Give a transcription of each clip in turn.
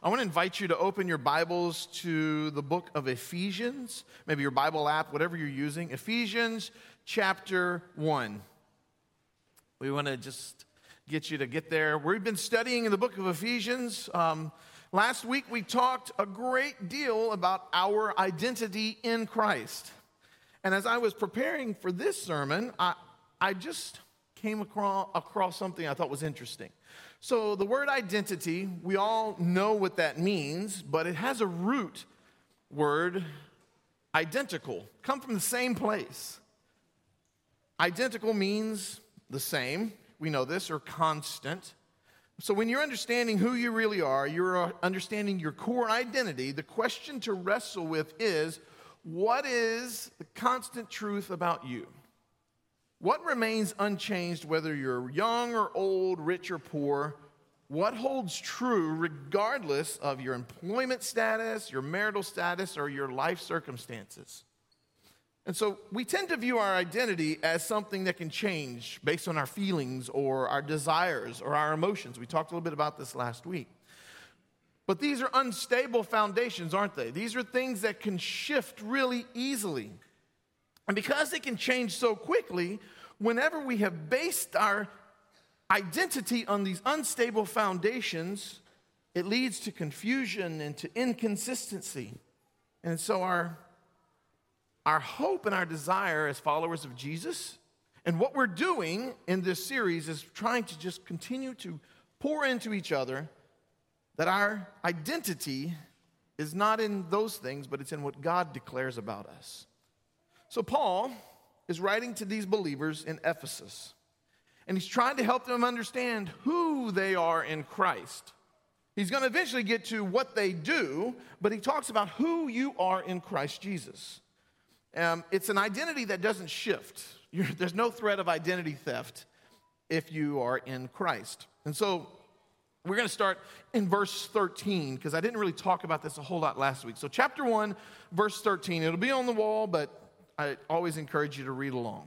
I want to invite you to open your Bibles to the book of Ephesians, maybe your Bible app, whatever you're using. Ephesians chapter 1. We want to just get you to get there. We've been studying in the book of Ephesians. Last week we talked a great deal about our identity in Christ. And as I was preparing for this sermon, I just came across something I thought was interesting. So the word identity, we all know what that means, but it has a root word, identical, come from the same place. Identical means the same, we know this, or constant. So when you're understanding who you really are, you're understanding your core identity, the question to wrestle with is, what is the constant truth about you? What remains unchanged whether you're young or old, rich or poor? What holds true regardless of your employment status, your marital status, or your life circumstances? And so we tend to view our identity as something that can change based on our feelings or our desires or our emotions. We talked a little bit about this last week. But these are unstable foundations, aren't they? These are things that can shift really easily. And because they can change so quickly, whenever we have based our identity on these unstable foundations, it leads to confusion and to inconsistency. And so our hope and our desire as followers of Jesus, and what we're doing in this series is trying to just continue to pour into each other that our identity is not in those things, but it's in what God declares about us. So Paul is writing to these believers in Ephesus, and he's trying to help them understand who they are in Christ. He's going to eventually get to what they do, but he talks about who you are in Christ Jesus. It's an identity that doesn't shift. There's no threat of identity theft if you are in Christ. And so we're going to start in verse 13, because I didn't really talk about this a whole lot last week. So chapter 1, verse 13. It'll be on the wall, but I always encourage you to read along.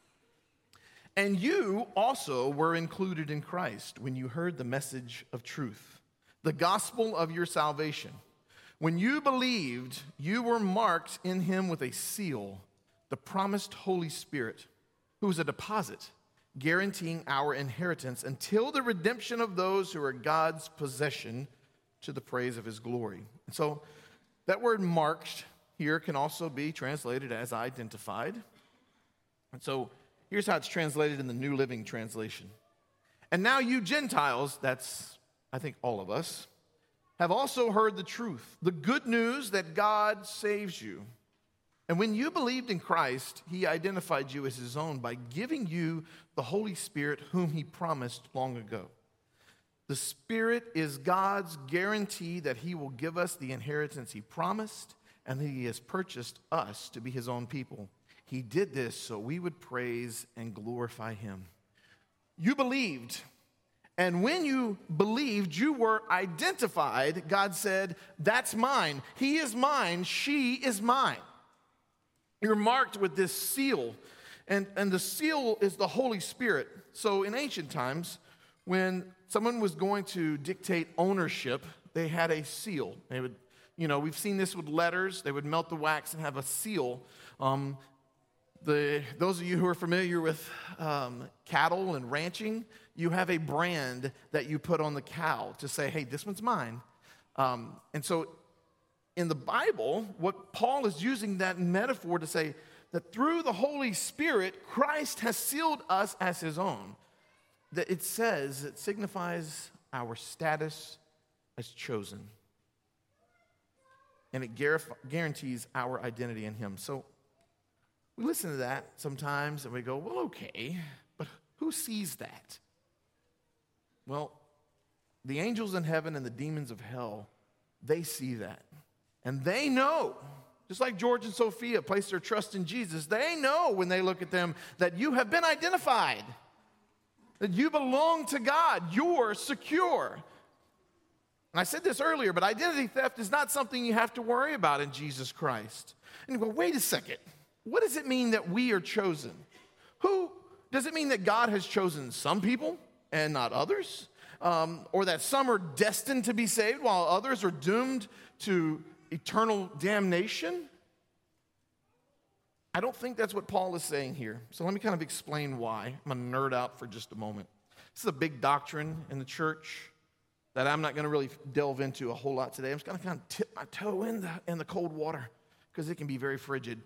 And you also were included in Christ when you heard the message of truth, the gospel of your salvation. When you believed, you were marked in him with a seal, the promised Holy Spirit, who is a deposit, guaranteeing our inheritance until the redemption of those who are God's possession to the praise of his glory. And so that word marked here can also be translated as identified. And so here's how it's translated in the New Living Translation. And now you Gentiles, that's, I think, all of us, have also heard the truth, the good news that God saves you. And when you believed in Christ, he identified you as his own by giving you the Holy Spirit whom he promised long ago. The Spirit is God's guarantee that he will give us the inheritance he promised and that he has purchased us to be his own people. He did this so we would praise and glorify him. You believed. And when you believed, you were identified. God said, that's mine. He is mine. She is mine. You're marked with this seal. And the seal is the Holy Spirit. So in ancient times, when someone was going to dictate ownership, they had a seal. They would, we've seen this with letters. They would melt the wax and have a seal. Those of you who are familiar with cattle and ranching, you have a brand that you put on the cow to say, hey, this one's mine. And so in the Bible, what Paul is using that metaphor to say that through the Holy Spirit, Christ has sealed us as his own. That it signifies our status as chosen. And it guarantees our identity in him. So we listen to that sometimes and we go, well, okay, but who sees that? Well, the angels in heaven and the demons of hell, they see that. And they know, just like George and Sophia placed their trust in Jesus, they know when they look at them that you have been identified, that you belong to God, you're secure. And I said this earlier, but identity theft is not something you have to worry about in Jesus Christ. And you go, wait a second. What does it mean that we are chosen? Does it mean that God has chosen some people and not others? or that some are destined to be saved while others are doomed to eternal damnation. I don't think that's what Paul is saying here. So let me kind of explain why. I'm going to nerd out for just a moment. This is a big doctrine in the church that I'm not going to really delve into a whole lot today. I'm just going to kind of tip my toe in the cold water because it can be very frigid.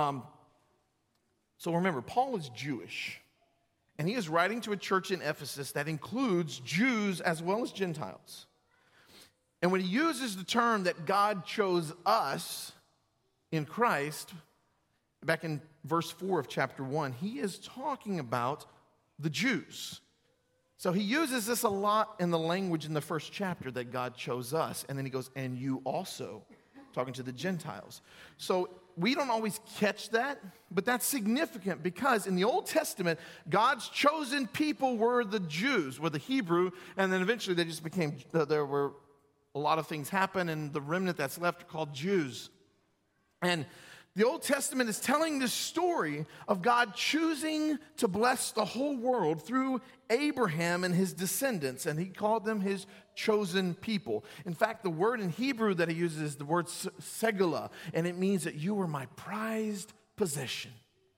So remember, Paul is Jewish, and he is writing to a church in Ephesus that includes Jews as well as Gentiles. And when he uses the term that God chose us in Christ, back in verse 4 of chapter 1, he is talking about the Jews. So he uses this a lot in the language in the first chapter that God chose us. And then he goes, and you also, talking to the Gentiles. So we don't always catch that, but that's significant because in the Old Testament, God's chosen people were the Jews, were the Hebrew, and then eventually they just became, there were a lot of things happen, and the remnant that's left are called Jews. And the Old Testament is telling this story of God choosing to bless the whole world through Abraham and his descendants, and he called them his chosen people. In fact, the word in Hebrew that he uses is the word segula, and it means that you were my prized possession.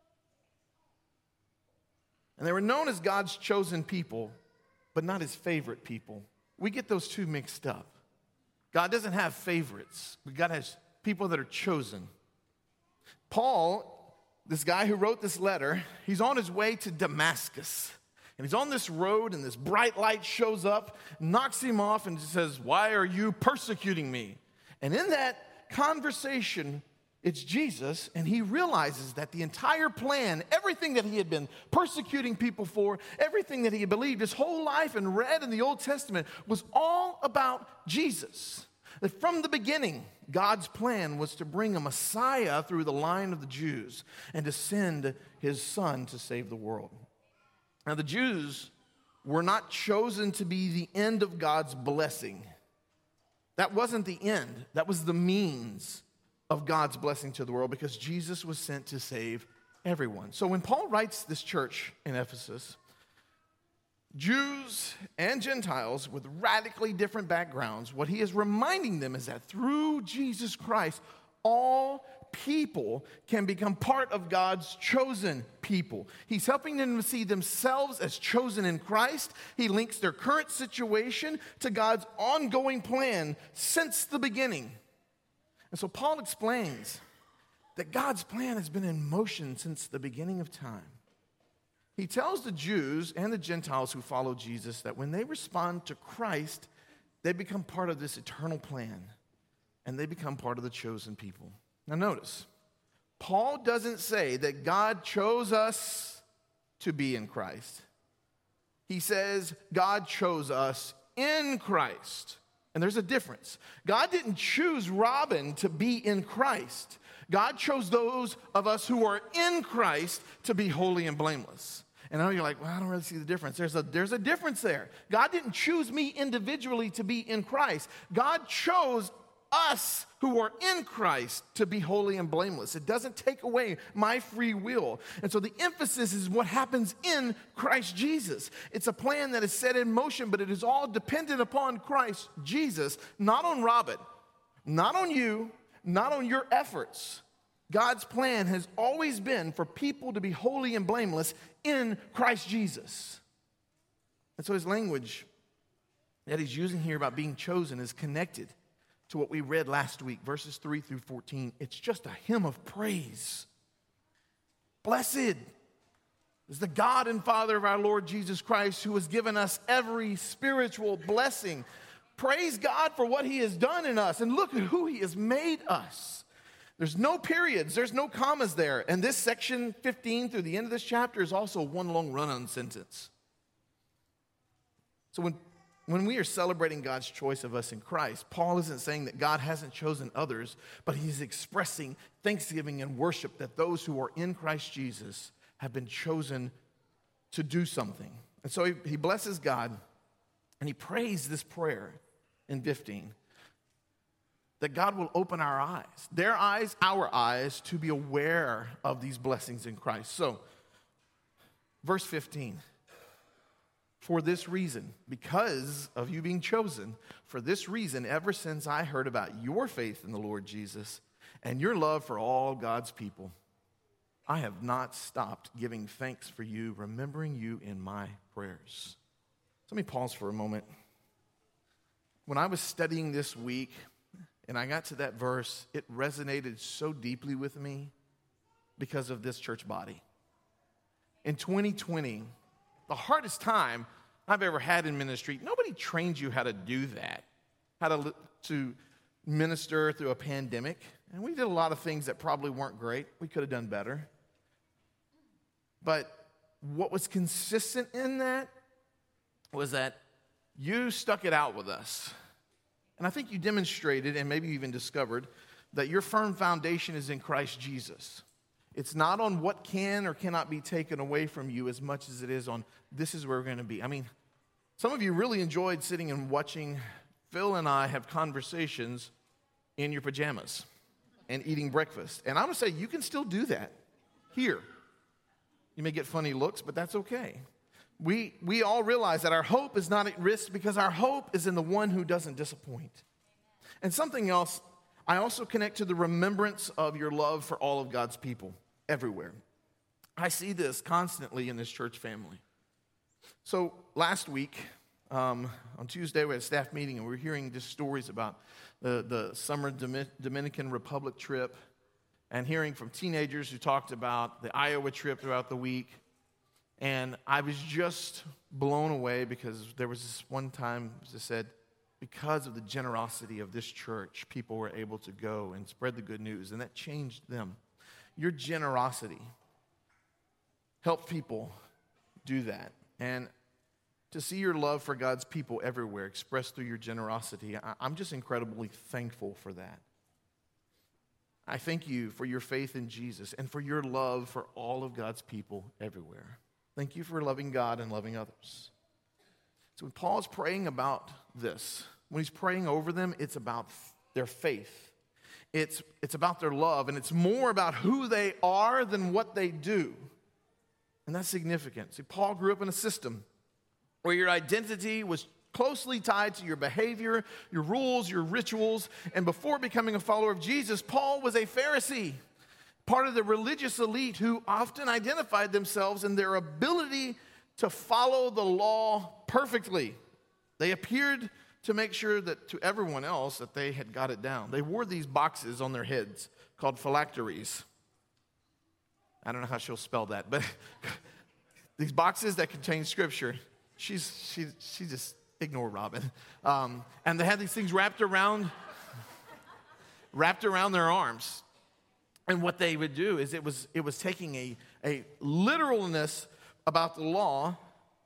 And they were known as God's chosen people, but not his favorite people. We get those two mixed up. God doesn't have favorites, but God has people that are chosen. Paul, this guy who wrote this letter, he's on his way to Damascus. And he's on this road, and this bright light shows up, knocks him off, and says, "Why are you persecuting me?" And in that conversation, it's Jesus, and he realizes that the entire plan, everything that he had been persecuting people for, everything that he had believed his whole life and read in the Old Testament was all about Jesus. That from the beginning, God's plan was to bring a Messiah through the line of the Jews and to send his son to save the world. Now, the Jews were not chosen to be the end of God's blessing. That wasn't the end. That was the means of God's blessing to the world because Jesus was sent to save everyone. So when Paul writes this church in Ephesus, Jews and Gentiles with radically different backgrounds, what he is reminding them is that through Jesus Christ, all people can become part of God's chosen people. He's helping them to see themselves as chosen in Christ. He links their current situation to God's ongoing plan since the beginning. And so Paul explains that God's plan has been in motion since the beginning of time. He tells the Jews and the Gentiles who follow Jesus that when they respond to Christ, they become part of this eternal plan, and they become part of the chosen people. Now notice, Paul doesn't say that God chose us to be in Christ. He says God chose us in Christ. And there's a difference. God didn't choose Robin to be in Christ. God chose those of us who are in Christ to be holy and blameless. And I know you're like, well, I don't really see the difference. There's a difference there. God didn't choose me individually to be in Christ. God chose us who are in Christ to be holy and blameless. It doesn't take away my free will. And so the emphasis is what happens in Christ Jesus. It's a plan that is set in motion, but it is all dependent upon Christ Jesus, not on Robin, not on you, not on your efforts. God's plan has always been for people to be holy and blameless in Christ Jesus. And so his language that he's using here about being chosen is connected to what we read last week, verses 3 through 14. It's just a hymn of praise. Blessed is the God and Father of our Lord Jesus Christ, who has given us every spiritual blessing. Praise God for what he has done in us, and look at who he has made us. There's no periods, there's no commas there. And this section 15 through the end of this chapter is also one long run-on sentence. So when we are celebrating God's choice of us in Christ, Paul isn't saying that God hasn't chosen others, but he's expressing thanksgiving and worship that those who are in Christ Jesus have been chosen to do something. And so he blesses God, and he prays this prayer in 15, that God will open our eyes, their eyes, our eyes, to be aware of these blessings in Christ. So, verse 15. For this reason, because of you being chosen, for this reason, ever since I heard about your faith in the Lord Jesus and your love for all God's people, I have not stopped giving thanks for you, remembering you in my prayers. Let me pause for a moment. When I was studying this week and I got to that verse, it resonated so deeply with me because of this church body. In 2020, the hardest time I've ever had in ministry, nobody trained you how to do that, how to minister through a pandemic. And we did a lot of things that probably weren't great. We could have done better. But what was consistent in that was that you stuck it out with us. And I think you demonstrated and maybe even discovered that your firm foundation is in Christ Jesus. It's not on what can or cannot be taken away from you as much as it is on this is where we're going to be. I mean, some of you really enjoyed sitting and watching Phil and I have conversations in your pajamas and eating breakfast. And I'm going to say you can still do that here. You may get funny looks, but that's okay. We all realize that our hope is not at risk because our hope is in the one who doesn't disappoint. And something else, I also connect to the remembrance of your love for all of God's people everywhere. I see this constantly in this church family. So last week, on Tuesday, we had a staff meeting, and we were hearing just stories about the summer Dominican Republic trip, and hearing from teenagers who talked about the Iowa trip throughout the week. And I was just blown away because there was this one time, as I said, because of the generosity of this church, people were able to go and spread the good news, and that changed them. Your generosity helped people do that. And to see your love for God's people everywhere expressed through your generosity, I'm just incredibly thankful for that. I thank you for your faith in Jesus and for your love for all of God's people everywhere. Thank you for loving God and loving others. So when Paul is praying about this, when he's praying over them, it's about their faith. It's about their love, and it's more about who they are than what they do. And that's significant. See, Paul grew up in a system where your identity was closely tied to your behavior, your rules, your rituals. And before becoming a follower of Jesus, Paul was a Pharisee, part of the religious elite who often identified themselves in their ability to follow the law perfectly. They appeared to make sure that to everyone else that they had got it down. They wore these boxes on their heads called phylacteries. I don't know how she'll spell that, but these boxes that contain scripture. She just ignore Robin. And they had these things wrapped around their arms. And what they would do is it was taking a literalness about the law,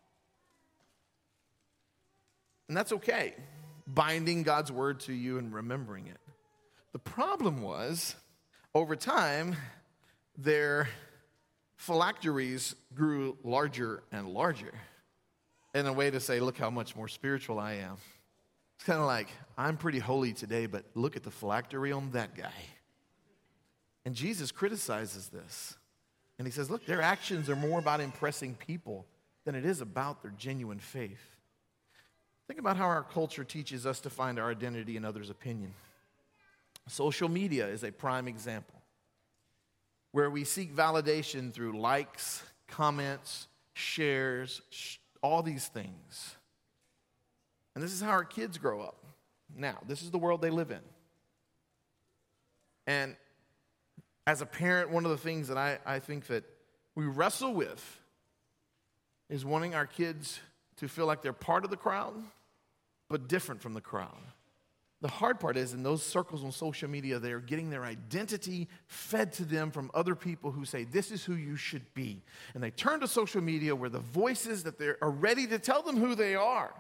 and that's okay, binding God's word to you and remembering it. The problem was, over time, their phylacteries grew larger and larger in a way to say, look how much more spiritual I am. It's kind of like, I'm pretty holy today, but look at the phylactery on that guy. And Jesus criticizes this. And he says, look, their actions are more about impressing people than it is about their genuine faith. Think about how our culture teaches us to find our identity in others' opinion. Social media is a prime example, where we seek validation through likes, comments, shares, all these things. And this is how our kids grow up. Now, this is the world they live in. And as a parent, one of the things that I think that we wrestle with is wanting our kids to feel like they're part of the crowd, but different from the crowd. The hard part is in those circles on social media, they are getting their identity fed to them from other people who say, this is who you should be. And they turn to social media where the voices that they are ready to tell them who they are.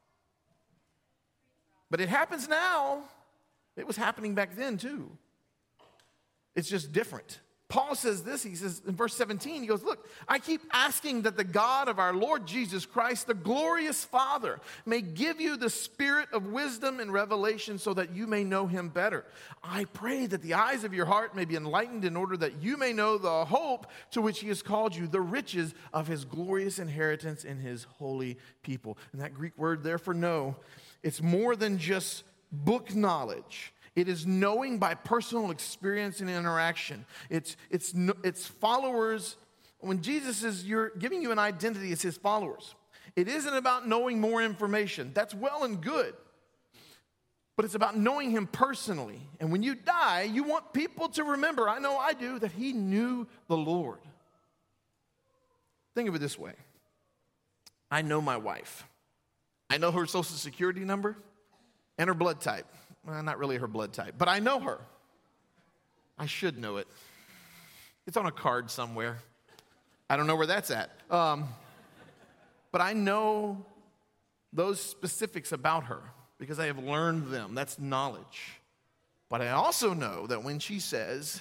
But it happens now. It was happening back then too. It's just different. Paul says this, he says in verse 17, he goes, look, I keep asking that the God of our Lord Jesus Christ, the glorious Father, may give you the spirit of wisdom and revelation so that you may know him better. I pray that the eyes of your heart may be enlightened in order that you may know the hope to which he has called you, the riches of his glorious inheritance in his holy people. And that Greek word there for know, it's more than just book knowledge. It is knowing by personal experience and interaction. It's followers. When Jesus is giving you an identity, it's his followers. It isn't about knowing more information. That's well and good. But it's about knowing him personally. And when you die, you want people to remember, I know I do, that he knew the Lord. Think of it this way. I know my wife. I know her social security number and her blood type. Well, not really her blood type, but I know her. I should know it. It's on a card somewhere. I don't know where that's at. But I know those specifics about her because I have learned them. That's knowledge. But I also know that when she says,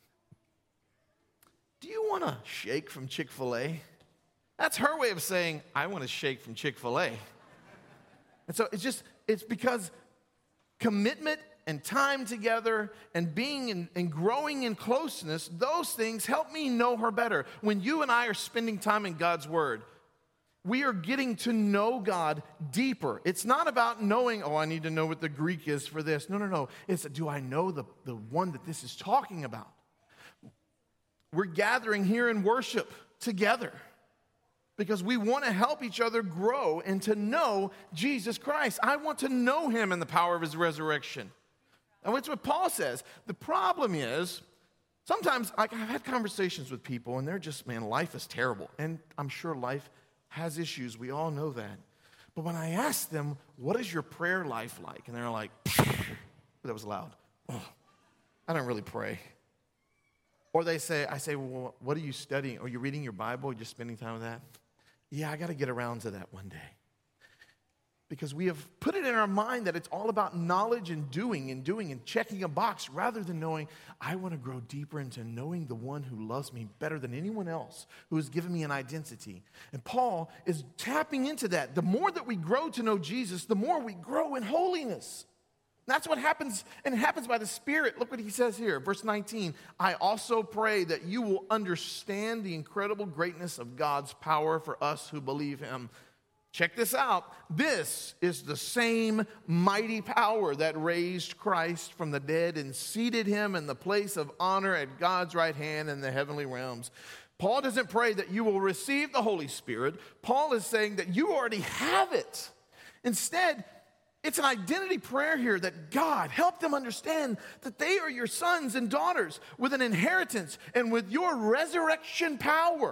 do you want a shake from Chick-fil-A? That's her way of saying, I want a shake from Chick-fil-A. And so it's because commitment and time together and being and growing in closeness, those things help me know her better. When you and I are spending time in God's Word, we are getting to know God deeper. It's not about knowing, I need to know what the Greek is for this. No. It's, do I know the one that this is talking about? We're gathering here in worship together because we want to help each other grow and to know Jesus Christ. I want to know him in the power of his resurrection. And that's what Paul says. The problem is, sometimes I've had conversations with people and they're just, man, life is terrible. And I'm sure life has issues. We all know that. But when I ask them, what is your prayer life like? And they're like, that was loud. Oh, I don't really pray. Or I say, well, what are you studying? Are you reading your Bible? Are you spending time with that? Yeah, I got to get around to that one day. Because we have put it in our mind that it's all about knowledge and doing and checking a box rather than knowing, I want to grow deeper into knowing the one who loves me better than anyone else, who has given me an identity. And Paul is tapping into that. The more that we grow to know Jesus, the more we grow in holiness. That's what happens, and it happens by the Spirit. Look what he says here, verse 19. I also pray that you will understand the incredible greatness of God's power for us who believe him. Check this out. This is the same mighty power that raised Christ from the dead and seated him in the place of honor at God's right hand in the heavenly realms. Paul doesn't pray that you will receive the Holy Spirit. Paul is saying that you already have it. Instead, it's an identity prayer here that God help them understand that they are your sons and daughters with an inheritance and with your resurrection power.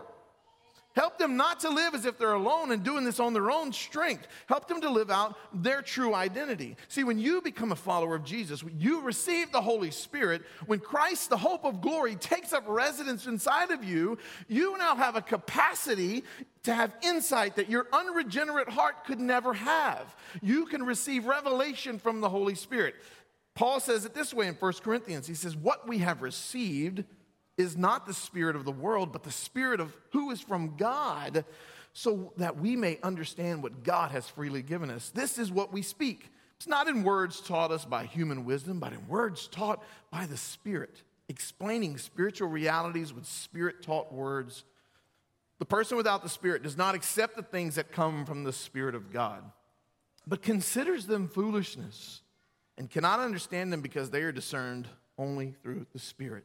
Help them not to live as if they're alone and doing this on their own strength. Help them to live out their true identity. See, when you become a follower of Jesus, you receive the Holy Spirit. When Christ, the hope of glory, takes up residence inside of you, you now have a capacity to have insight that your unregenerate heart could never have. You can receive revelation from the Holy Spirit. Paul says it this way in 1 Corinthians. He says, what we have received is not the spirit of the world, but the Spirit of who is from God, so that we may understand what God has freely given us. This is what we speak. It's not in words taught us by human wisdom, but in words taught by the Spirit, explaining spiritual realities with Spirit-taught words. The person without the Spirit does not accept the things that come from the Spirit of God, but considers them foolishness and cannot understand them because they are discerned only through the Spirit.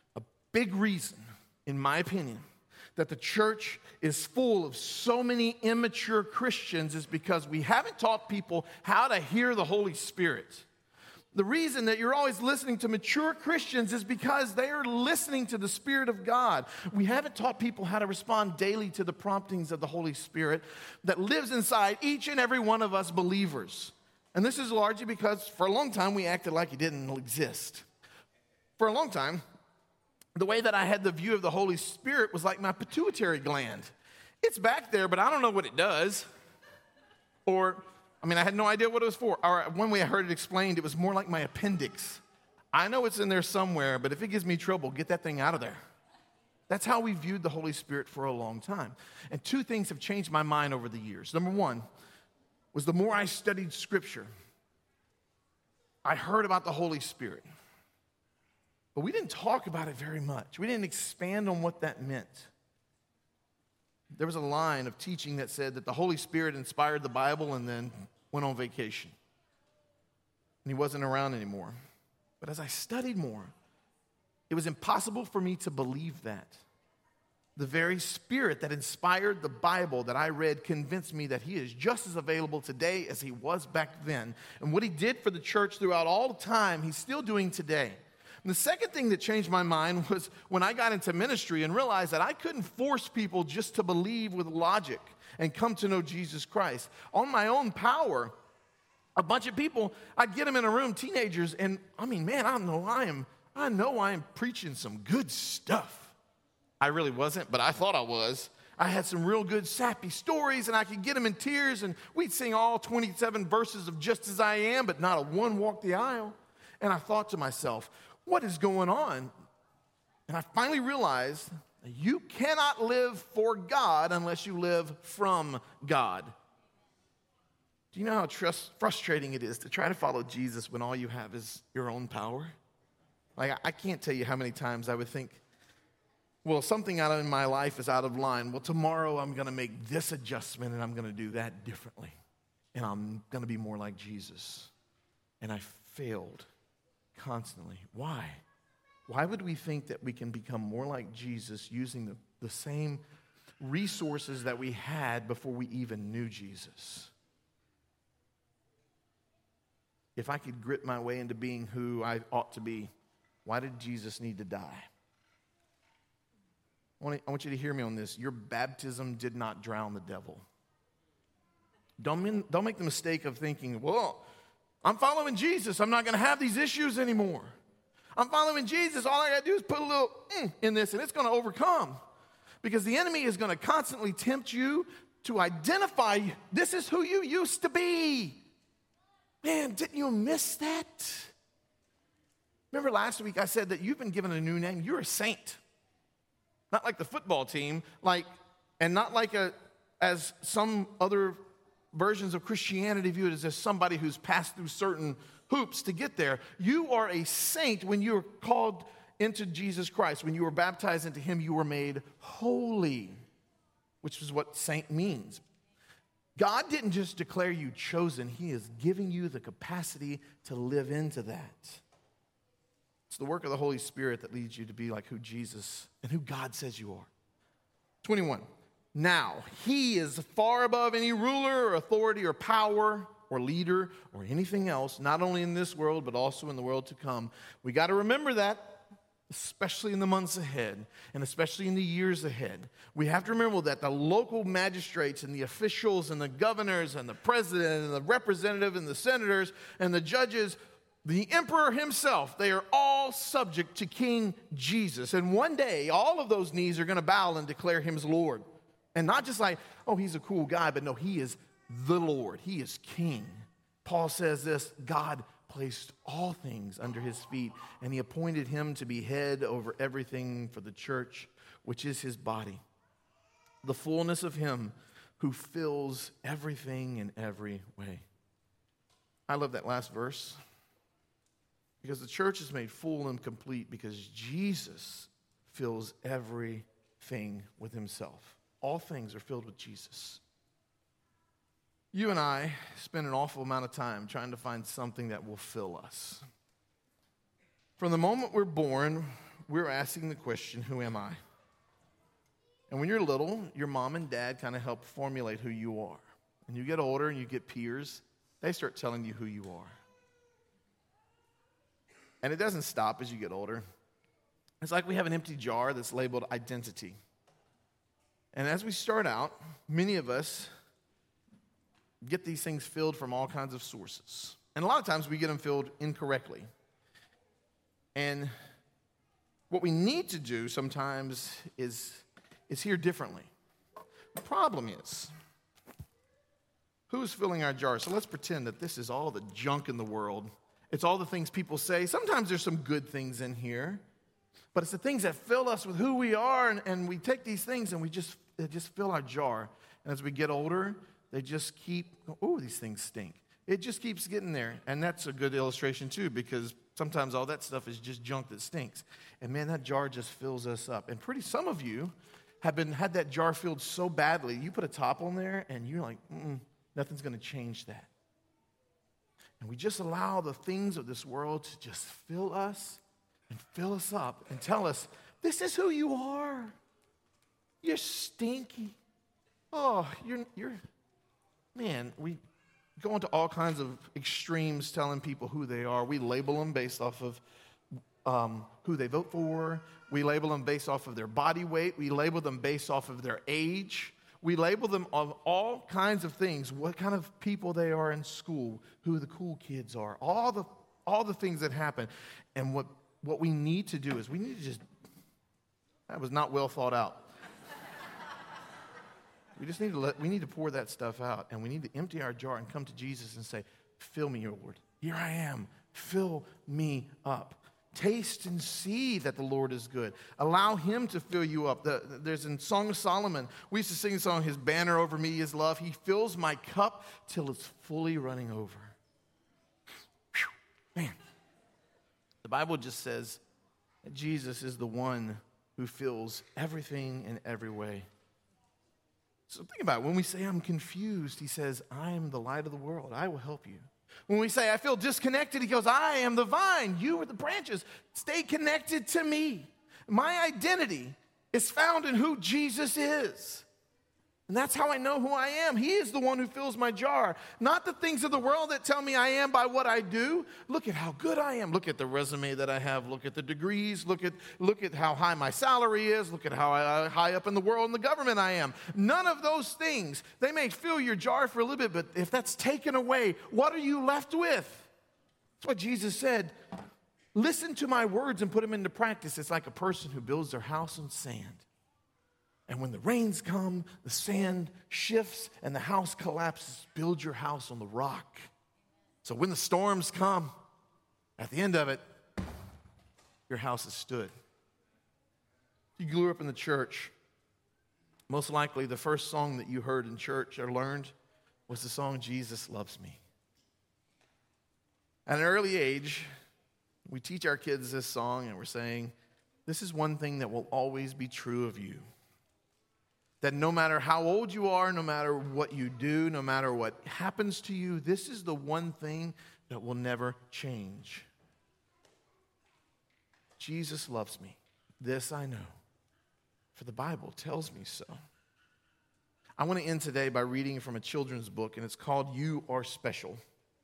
Big reason, in my opinion, that the church is full of so many immature Christians is because we haven't taught people how to hear the Holy Spirit. The reason that you're always listening to mature Christians is because they are listening to the Spirit of God. We haven't taught people how to respond daily to the promptings of the Holy Spirit that lives inside each and every one of us believers. And this is largely because for a long time we acted like he didn't exist. For a long time, the way that I had the view of the Holy Spirit was like my pituitary gland. It's back there, but I don't know what it does. I had no idea what it was for. Or one way I heard it explained, it was more like my appendix. I know it's in there somewhere, but if it gives me trouble, get that thing out of there. That's how we viewed the Holy Spirit for a long time. And two things have changed my mind over the years. Number one was the more I studied Scripture, I heard about the Holy Spirit. But we didn't talk about it very much. We didn't expand on what that meant. There was a line of teaching that said that the Holy Spirit inspired the Bible and then went on vacation. And he wasn't around anymore. But as I studied more, it was impossible for me to believe that. The very Spirit that inspired the Bible that I read convinced me that he is just as available today as he was back then. And what he did for the church throughout all the time, he's still doing today. And the second thing that changed my mind was when I got into ministry and realized that I couldn't force people just to believe with logic and come to know Jesus Christ. On my own power, a bunch of people, I'd get them in a room, teenagers, and I know I am preaching some good stuff. I really wasn't, but I thought I was. I had some real good sappy stories, and I could get them in tears, and we'd sing all 27 verses of Just As I Am, but not a one walked the aisle. And I thought to myself, what is going on? And I finally realized that you cannot live for God unless you live from God. Do you know how frustrating it is to try to follow Jesus when all you have is your own power? Like, I can't tell you how many times I would think, well, something out in my life is out of line. Well, tomorrow I'm going to make this adjustment and I'm going to do that differently. And I'm going to be more like Jesus. And I failed constantly. Why? Why would we think that we can become more like Jesus using the same resources that we had before we even knew Jesus? If I could grit my way into being who I ought to be, why did Jesus need to die? I want you to hear me on this. Your baptism did not drown the devil. Don't make the mistake of thinking, well, I'm following Jesus. I'm not going to have these issues anymore. I'm following Jesus. All I got to do is put a little in this, and it's going to overcome. Because the enemy is going to constantly tempt you to identify, this is who you used to be. Man, didn't you miss that? Remember last week I said that you've been given a new name. You're a saint. Not like the football team, and not like as some other versions of Christianity view it as somebody who's passed through certain hoops to get there. You are a saint when you are called into Jesus Christ. When you were baptized into him, you were made holy, which is what saint means. God didn't just declare you chosen. He is giving you the capacity to live into that. It's the work of the Holy Spirit that leads you to be like who Jesus and who God says you are. 21. Now, he is far above any ruler or authority or power or leader or anything else, not only in this world, but also in the world to come. We got to remember that, especially in the months ahead and especially in the years ahead. We have to remember that the local magistrates and the officials and the governors and the president and the representative and the senators and the judges, the emperor himself, they are all subject to King Jesus. And one day, all of those knees are going to bow and declare him as Lord. And not just like, oh, he's a cool guy, but no, he is the Lord. He is king. Paul says this, God placed all things under his feet, and he appointed him to be head over everything for the church, which is his body. The fullness of him who fills everything in every way. I love that last verse. Because the church is made full and complete because Jesus fills everything with himself. All things are filled with Jesus. You and I spend an awful amount of time trying to find something that will fill us. From the moment we're born, we're asking the question, who am I? And when you're little, your mom and dad kind of help formulate who you are. And you get older and you get peers, they start telling you who you are. And it doesn't stop as you get older. It's like we have an empty jar that's labeled identity. And as we start out, many of us get these things filled from all kinds of sources. And a lot of times we get them filled incorrectly. And what we need to do sometimes is hear differently. The problem is, who's filling our jar? So let's pretend that this is all the junk in the world. It's all the things people say. Sometimes there's some good things in here. But it's the things that fill us with who we are, and we take these things and they just fill our jar. And as we get older, they just keep, oh, these things stink. It just keeps getting there. And that's a good illustration too, because sometimes all that stuff is just junk that stinks. And man, that jar just fills us up. And some of you have had that jar filled so badly, you put a top on there and you're like, nothing's going to change that. And we just allow the things of this world to just fill us and fill us up and tell us, this is who you are. You're stinky. Oh, man, we go into all kinds of extremes telling people who they are. We label them based off of who they vote for. We label them based off of their body weight. We label them based off of their age. We label them of all kinds of things, what kind of people they are in school, who the cool kids are, all the things that happen. And what we need to do is we need to just, that was not well thought out. We need to pour that stuff out, and we need to empty our jar and come to Jesus and say, fill me, Lord. Here I am. Fill me up. Taste and see that the Lord is good. Allow him to fill you up. There's in Song of Solomon, we used to sing the song, his banner over me is love. He fills my cup till it's fully running over. Whew, man. The Bible just says that Jesus is the one who fills everything in every way. So think about it. When we say I'm confused, he says, I am the light of the world. I will help you. When we say I feel disconnected, he goes, I am the vine. You are the branches. Stay connected to me. My identity is found in who Jesus is. And that's how I know who I am. He is the one who fills my jar. Not the things of the world that tell me I am by what I do. Look at how good I am. Look at the resume that I have. Look at the degrees. Look at how high my salary is. Look at how high up in the world and the government I am. None of those things, they may fill your jar for a little bit, but if that's taken away, what are you left with? That's what Jesus said. Listen to my words and put them into practice. It's like a person who builds their house on sand. And when the rains come, the sand shifts and the house collapses. Build your house on the rock. So when the storms come, at the end of it, your house has stood. If you grew up in the church, most likely the first song that you heard in church or learned was the song, Jesus Loves Me. At an early age, we teach our kids this song and we're saying, this is one thing that will always be true of you. That no matter how old you are, no matter what you do, no matter what happens to you, this is the one thing that will never change. Jesus loves me. This I know, for the Bible tells me so. I want to end today by reading from a children's book, and it's called You Are Special.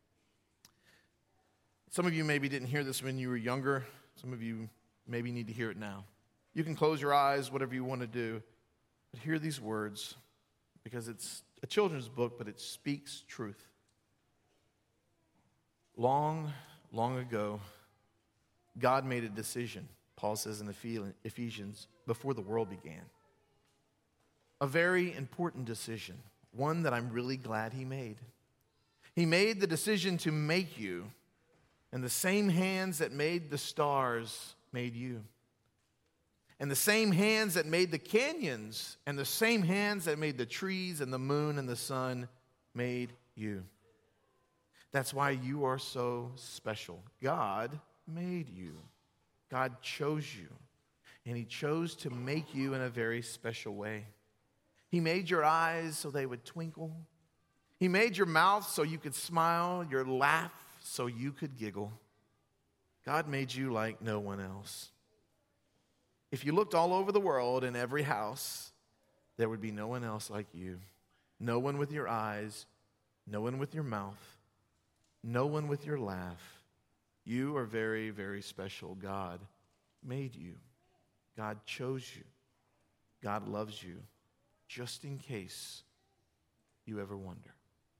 Some of you maybe didn't hear this when you were younger. Some of you maybe need to hear it now. You can close your eyes, whatever you want to do. But hear these words, because it's a children's book, but it speaks truth. Long, long ago, God made a decision, Paul says in Ephesians, before the world began. A very important decision, one that I'm really glad he made. He made the decision to make you, and the same hands that made the stars made you. And the same hands that made the canyons and the same hands that made the trees and the moon and the sun made you. That's why you are so special. God made you. God chose you. And he chose to make you in a very special way. He made your eyes so they would twinkle. He made your mouth so you could smile, your laugh so you could giggle. God made you like no one else. If you looked all over the world in every house, there would be no one else like you. No one with your eyes, no one with your mouth, no one with your laugh. You are very, very special. God made you. God chose you. God loves you, just in case you ever wonder.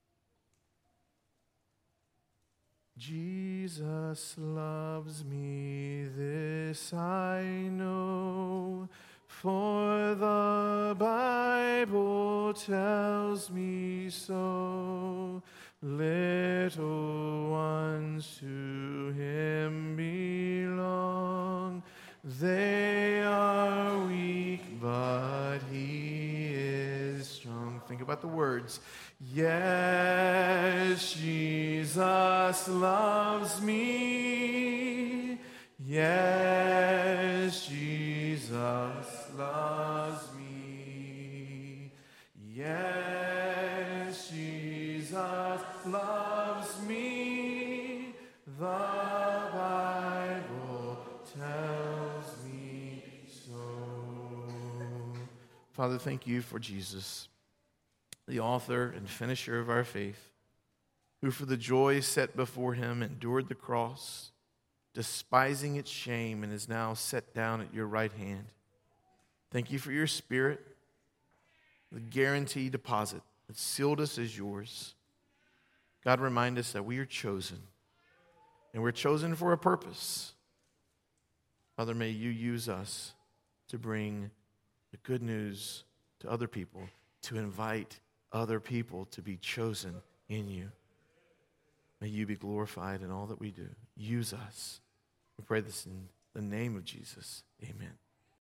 Jesus loves me, this I know, for the Bible tells me so. Little ones to him belong, they words. Yes, Jesus loves me. Yes, Jesus loves me. Yes, Jesus loves me. The Bible tells me so. Father, thank you for Jesus, the author and finisher of our faith, who for the joy set before him endured the cross, despising its shame, and is now set down at your right hand. Thank you for your Spirit, the guarantee deposit that sealed us as yours. God, remind us that we are chosen, and we're chosen for a purpose. Father, may you use us to bring the good news to other people, to invite other people to be chosen in you. May you be glorified in all that we do. Use us. We pray this in the name of Jesus. Amen.